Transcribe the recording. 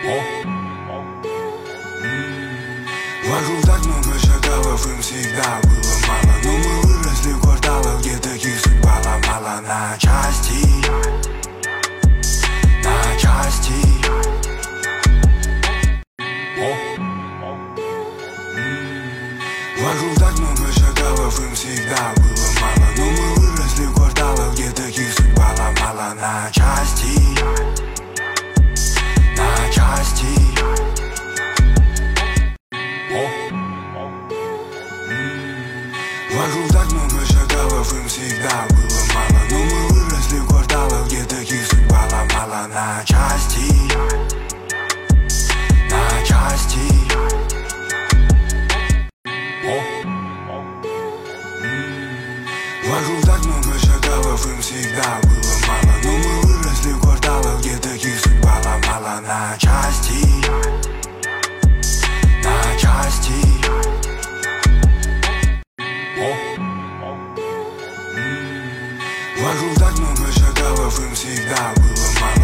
Вокруг так много шакалов, им всегда было мало. Но мы выросли в кварталах, где таких судьба ломала на части. На части. Вокруг так много шакалов, им всегда было мало. Но мы выросли в кварталах, где таких судьба ломала на части. На части. Вокруг так много шакалов, им всегда было мало. Но мы выросли в кварталах, где таких судьба ломала на части. На части. Вокруг так много шакалов, им всегда было мало. Но мы выросли в кварталах, где таких судьба ломала на части. На части. Вокруг так много шакалов, им всегда было мало.